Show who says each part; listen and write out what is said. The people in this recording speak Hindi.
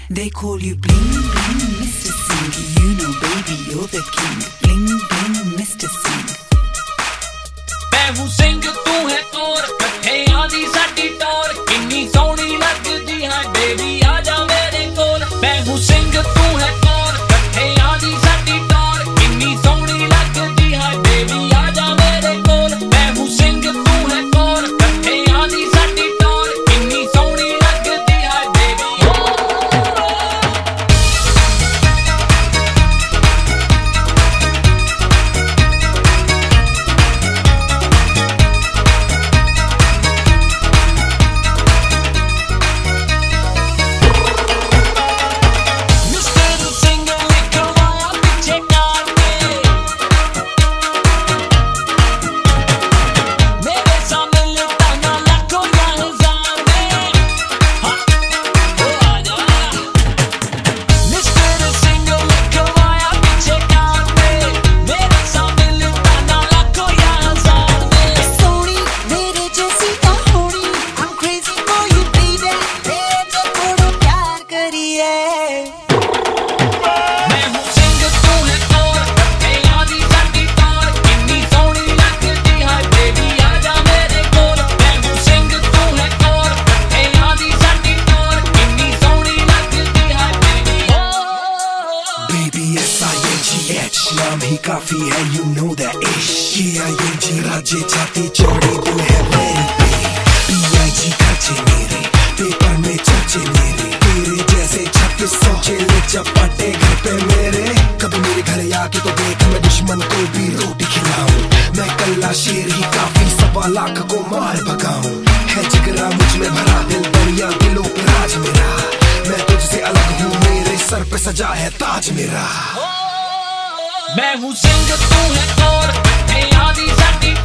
Speaker 1: They call you bling bling Mr. Singh. You know baby you're the king. Bling bling Mr. Singh.
Speaker 2: मैं हूँ सिंह तू है और कट्ठे आदि साडी टोर किन्नी सोहनी लगदी है बेबी आजा मेरे कोल। मैं हूँ सिंह तू है और कट्ठे आदि साडी टोर किन्नी सोहनी लगदी है बेबी आजा मेरे कोल। मैं हूँ सिंह तू है और कट्ठे आदि साडी टोर किन्नी सोहनी लगदी है बेबी।
Speaker 3: नाम ही काफी है you know that ish। K-I-N-G राज्य जाति चौड़ी दिल है मेरी पे। P-I-G खर्चे मेरे पेपर में चर्चे मेरे तेरे जैसे 3600 चेले चपाटे घर पे मेरे। कभी मेरे घर आके तो देख मैं दुश्मन को भी रोटी खिलाऊं। मैं कल्ला शेर ही काफी 1.25 लाख को मार भगाऊं। है जिगरा मुझ में भरा दिल दरिया दिलों पे राज मेरा। मैं तुझसे अलग हूँ मेरे सर पे सजा है ताज मेरा।
Speaker 2: मैं हूँ सिंह तू है और कट्ठे आदि साडी